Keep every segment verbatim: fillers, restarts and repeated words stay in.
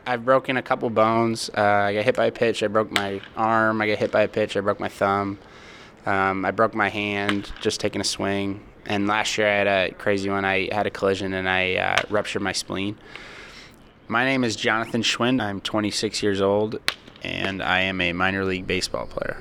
I've broken a couple bones. Uh, I got hit by a pitch. I broke my arm. I got hit by a pitch. I broke my thumb. Um, I broke my hand just taking a swing. And last year I had a crazy one. I had a collision and I uh, ruptured my spleen. My name is Jonathan Schwind. I'm twenty-six years old, and I am a minor league baseball player.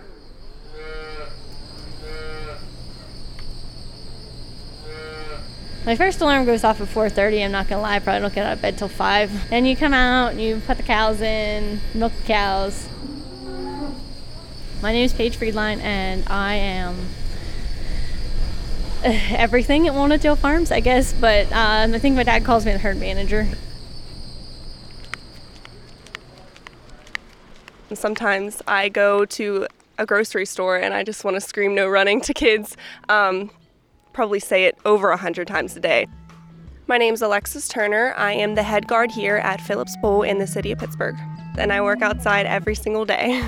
My first alarm goes off at four thirty. I'm not going to lie, I probably don't get out of bed till five. Then you come out and you put the cows in, milk the cows. My name is Paige Friedline, and I am everything at Walnut Dale Farms, I guess, but um, I think my dad calls me the herd manager. Sometimes I go to a grocery store and I just want to scream no running to kids. Um, probably say it over a hundred times a day. My name's Alexis Turner. I am the head guard here at Phillips Bowl in the city of Pittsburgh, and I work outside every single day.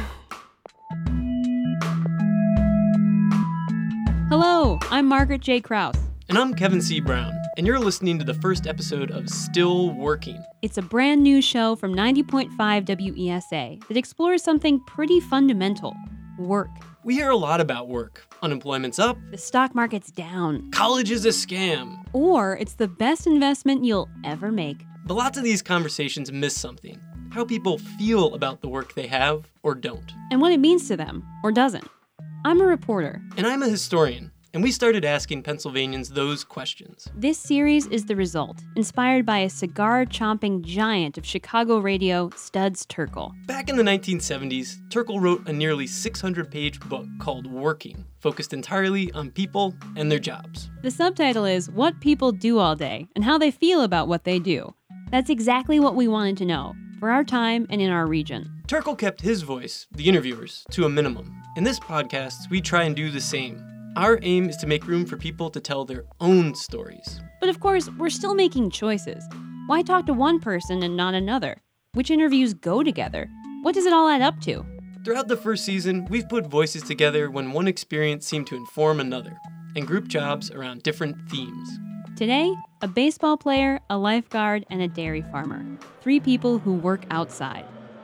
Hello, I'm Margaret J. Krause. And I'm Kevin C. Brown, and you're listening to the first episode of Still Working. It's a brand new show from ninety point five W E S A that explores something pretty fundamental: work. We hear a lot about work. Unemployment's up. The stock market's down. College is a scam. Or it's the best investment you'll ever make. But lots of these conversations miss something: how people feel about the work they have or don't. And what it means to them, or doesn't. I'm a reporter. And I'm a historian. And we started asking Pennsylvanians those questions. This series is the result, inspired by a cigar-chomping giant of Chicago radio, Studs Terkel. Back in the nineteen seventies, Terkel wrote a nearly six hundred page book called Working, focused entirely on people and their jobs. The subtitle is What People Do All Day and How They Feel About What They Do. That's exactly what we wanted to know, for our time and in our region. Terkel kept his voice, the interviewers, to a minimum. In this podcast, we try and do the same. Our aim is to make room for people to tell their own stories. But of course, we're still making choices. Why talk to one person and not another? Which interviews go together? What does it all add up to? Throughout the first season, we've put voices together when one experience seemed to inform another, and grouped jobs around different themes. Today, a baseball player, a lifeguard, and a dairy farmer. Three people who work outside.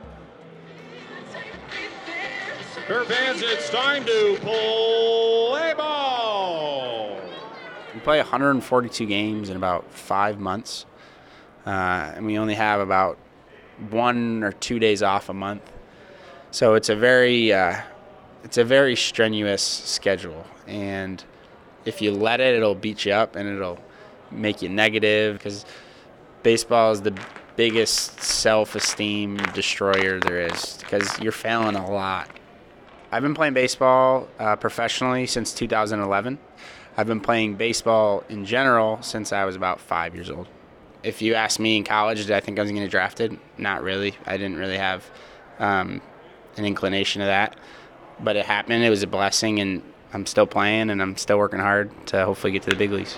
For fans, it's time to play ball. We play one hundred forty-two games in about five months, uh, and we only have about one or two days off a month. So it's a very, uh, it's a very strenuous schedule, and if you let it, it'll beat you up and it'll make you negative, because baseball is the biggest self-esteem destroyer there is, because you're failing a lot. I've been playing baseball uh, professionally since two thousand eleven. I've been playing baseball in general since I was about five years old. If you asked me in college, did I think I was going to get drafted? Not really. I didn't really have um, an inclination to that. But it happened. It was a blessing, and I'm still playing, and I'm still working hard to hopefully get to the big leagues.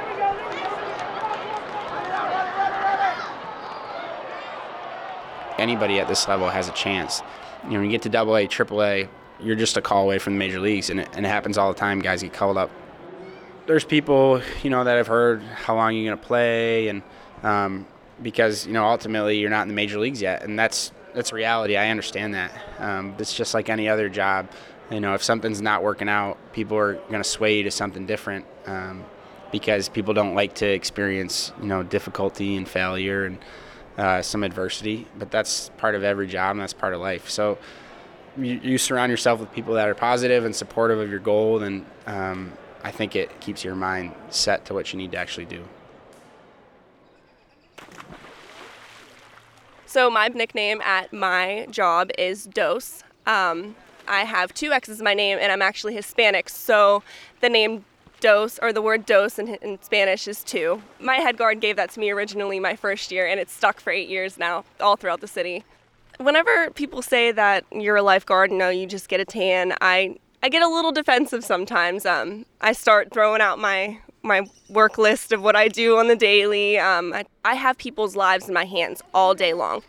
Anybody at this level has a chance. You know, when you get to double A, triple A, you're just a call away from the major leagues, and it, and it happens all the time. Guys get called up. There's people, you know, that have heard how long you're going to play, and um, because, you know, ultimately you're not in the major leagues yet, and that's that's reality. I understand that. Um, it's just like any other job. You know, if something's not working out, people are going to sway you to something different um, because people don't like to experience, you know, difficulty and failure and uh, some adversity. But that's part of every job, and that's part of life. So you, you surround yourself with people that are positive and supportive of your goal, and um, I think it keeps your mind set to what you need to actually do. So my nickname at my job is Dos. Um, I have two X's in my name, and I'm actually Hispanic, so the name Dos, or the word Dos in, in Spanish, is two. My head guard gave that to me originally my first year, and it's stuck for eight years now, all throughout the city. Whenever people say that you're a lifeguard, you know, you just get a tan, I I get a little defensive sometimes. Um, I start throwing out my my work list of what I do on the daily. Um, I, I have people's lives in my hands all day long.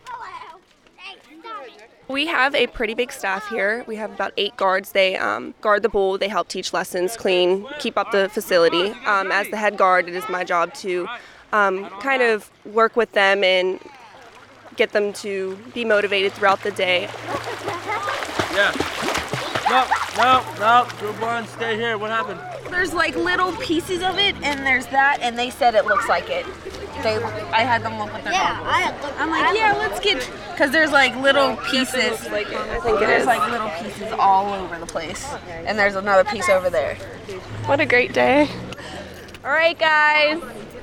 We have a pretty big staff here. We have about eight guards. They um, guard the pool. They help teach lessons, clean, keep up the facility. Um, as the head guard, it is my job to um, kind of work with them and get them to be motivated throughout the day. Yeah. No, no, no. Good one. Stay here. What happened? There's like little pieces of it, and there's that, and they said it looks like it. They, I had them look with their Yeah, goggles. I looked- I'm like, yeah, let's get, because there's like little pieces. Like it. I think it There's is. like little pieces all over the place, and there's another piece over there. What a great day. All right, guys.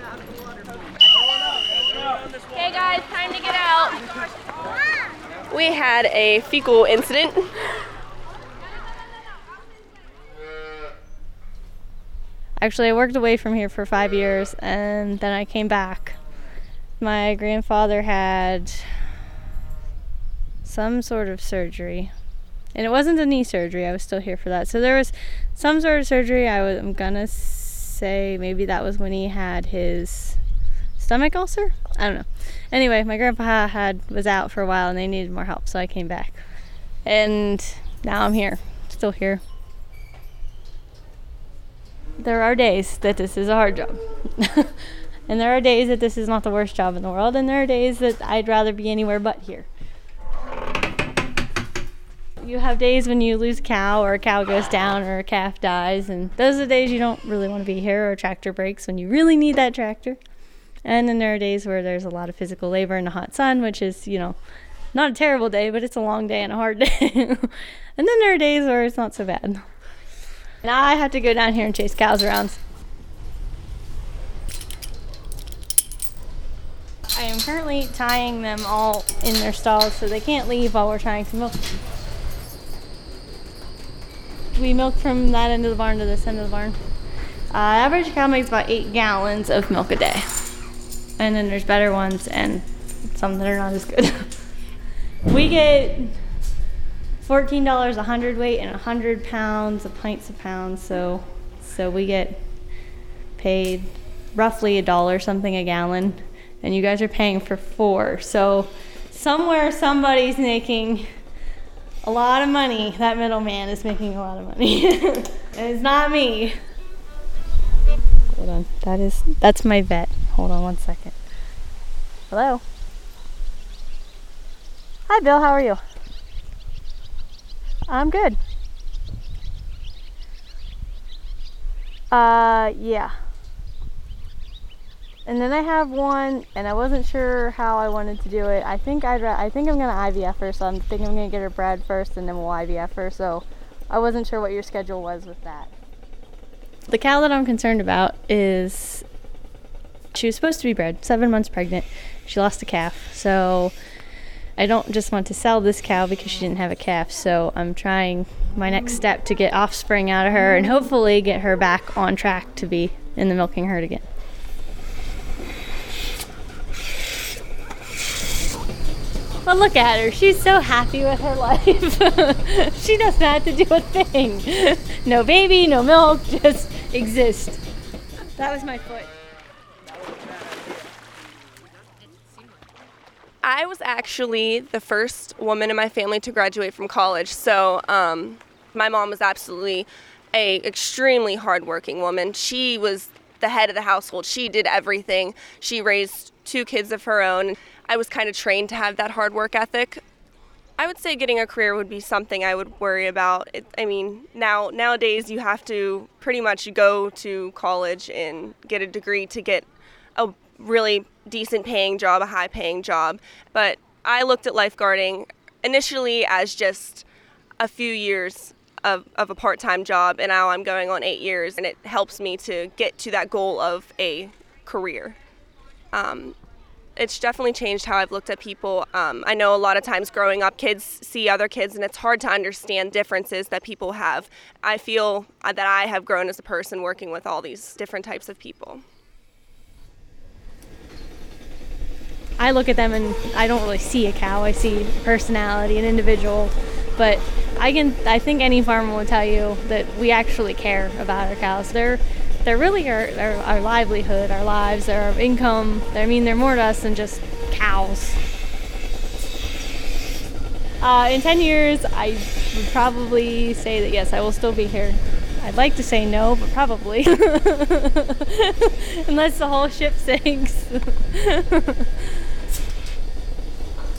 Okay, guys, time to get out. We had a fecal incident. Actually, I worked away from here for five years, and then I came back. My grandfather had some sort of surgery, and it wasn't a knee surgery. I was still here for that. So there was some sort of surgery. I was, I'm gonna say maybe that was when he had his stomach ulcer. I don't know. Anyway, my grandpa had was out for a while, and they needed more help, so I came back, and now I'm here, still here. There are days that this is a hard job. And there are days that this is not the worst job in the world, and there are days that I'd rather be anywhere but here. You have days when you lose a cow, or a cow goes down, or a calf dies, and those are the days you don't really want to be here, or a tractor breaks when you really need that tractor. And then there are days where there's a lot of physical labor in the hot sun, which is, you know, not a terrible day, but it's a long day and a hard day. And then there are days where it's not so bad. Now I have to go down here and chase cows around. I am currently tying them all in their stalls so they can't leave while we're trying to milk. We milk from that end of the barn to this end of the barn. Uh, average cow makes about eight gallons of milk a day. And then there's better ones and some that are not as good. We get fourteen dollars a hundredweight and one hundred pounds of pints a pound, so so we get paid roughly a dollar something a gallon, and you guys are paying for four. So somewhere somebody's making a lot of money. That middleman is making a lot of money. And it's not me. Hold on, that is that's my vet. Hold on one second. Hello. Hi Bill, how are you? I'm good. Uh, yeah. And then I have one, and I wasn't sure how I wanted to do it. I think I'd. Ra- I think I'm gonna I V F her, so I'm thinking I'm gonna get her bred first, and then we'll I V F her. So I wasn't sure what your schedule was with that. The cow that I'm concerned about is she was supposed to be bred, seven months pregnant. She lost a calf, so I don't just want to sell this cow because she didn't have a calf, so I'm trying my next step to get offspring out of her and hopefully get her back on track to be in the milking herd again. But look at her, she's so happy with her life. She doesn't have to do a thing. No baby, no milk, just exist. That was my foot. I was actually the first woman in my family to graduate from college, so um, my mom was absolutely a extremely hardworking woman. She was the head of the household. She did everything. She raised two kids of her own. I was kind of trained to have that hard work ethic. I would say getting a career would be something I would worry about. It, I mean, now nowadays you have to pretty much go to college and get a degree to get a really decent paying job, a high paying job. But I looked at lifeguarding initially as just a few years of, of a part-time job, and now I'm going on eight years, and it helps me to get to that goal of a career. Um, it's definitely changed how I've looked at people. Um, I know a lot of times growing up, kids see other kids, and it's hard to understand differences that people have. I feel that I have grown as a person working with all these different types of people. I look at them and I don't really see a cow. I see personality, an individual. But I can, I think any farmer will tell you that we actually care about our cows. They're, they're really our, our, our livelihood, our lives, our income. I mean, they're more to us than just cows. Uh, in ten years, I would probably say that yes, I will still be here. I'd like to say no, but probably. Unless the whole ship sinks.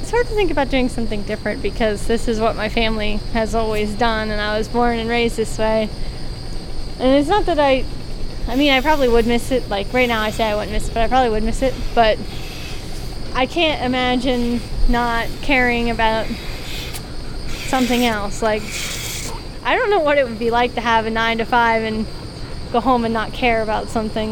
it's hard to think about doing something different because this is what my family has always done, and I was born and raised this way. And it's not that I, I mean, I probably would miss it. Like right now I say I wouldn't miss it, but I probably would miss it. But I can't imagine not caring about something else. Like, I don't know what it would be like to have a nine to five and go home and not care about something.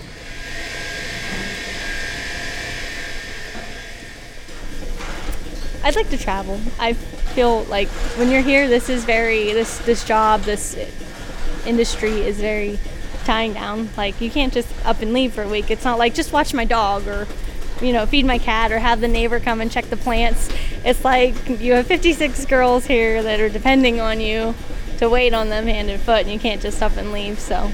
I'd like to travel. I feel like when you're here, this is very, this this job, this industry is very tying down. Like, you can't just up and leave for a week. It's not like just watch my dog or, you know, feed my cat or have the neighbor come and check the plants. It's like you have fifty-six girls here that are depending on you to wait on them hand and foot, and you can't just up and leave, so.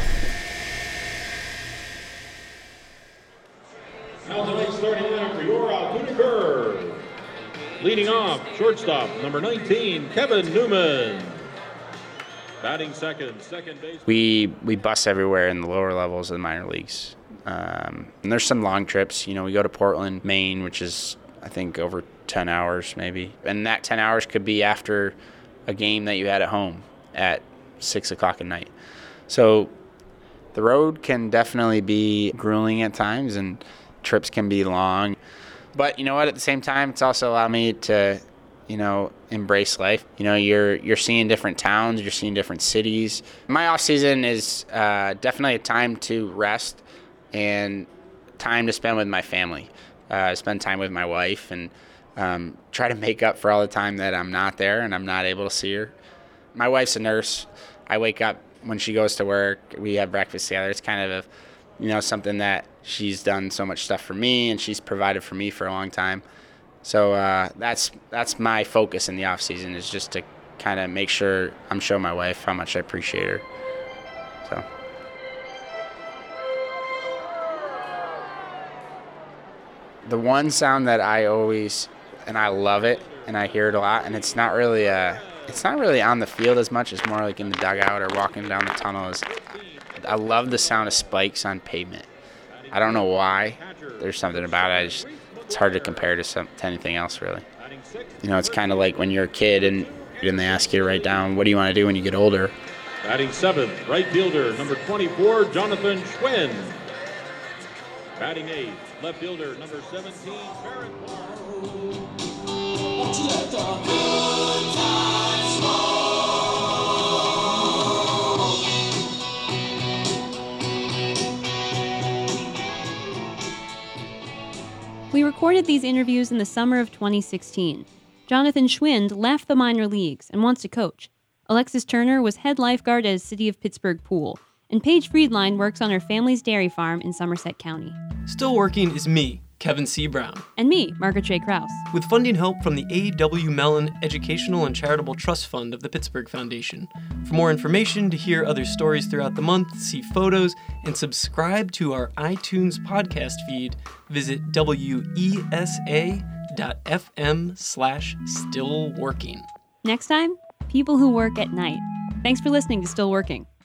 Now tonight's starting lineup for your Altoona Curve. Leading off, shortstop, number nineteen, Kevin Newman. Batting second, second base. We we bus everywhere in the lower levels of the minor leagues. Um, and there's some long trips. You know, we go to Portland, Maine, which is, I think, over ten hours maybe. And that ten hours could be after a game that you had at home at six o'clock at night. So the road can definitely be grueling at times, and trips can be long. But you know what? At the same time, it's also allowed me to, you know, embrace life. You know, you're you're seeing different towns, you're seeing different cities. My off season is uh, definitely a time to rest and time to spend with my family. Uh, spend time with my wife and um, try to make up for all the time that I'm not there and I'm not able to see her. My wife's a nurse. I wake up when she goes to work. We have breakfast together. It's kind of a you know, something that she's done so much stuff for me and she's provided for me for a long time. So uh, that's that's my focus in the off season, is just to kind of make sure I'm showing my wife how much I appreciate her. So. The one sound that I always, and I love it, and I hear it a lot, and it's not really a, it's not really on the field as much. It's more like in the dugout or walking down the tunnel. Is I love the sound of spikes on pavement. I don't know why. There's something about it. I just, it's hard to compare to, some, to anything else, really. You know, it's kind of like when you're a kid and, and they ask you to write down, what do you want to do when you get older? Batting seventh, right fielder, number twenty-four, Jonathan Schwinn. Batting eighth, left fielder, number seventeen, Barrett We recorded these interviews in the summer of twenty sixteen. Jonathan Schwinn left the minor leagues and wants to coach. Alexis Turner was head lifeguard at a City of Pittsburgh pool, and Paige Friedline works on her family's dairy farm in Somerset County. Still working is me, Kevin C. Brown. And me, Margaret J. Krause. With funding help from the A W. Mellon Educational and Charitable Trust Fund of the Pittsburgh Foundation. For more information, to hear other stories throughout the month, see photos, and subscribe to our iTunes podcast feed, visit W E S A dot F M slash still working. Next time, people who work at night. Thanks for listening to Still Working.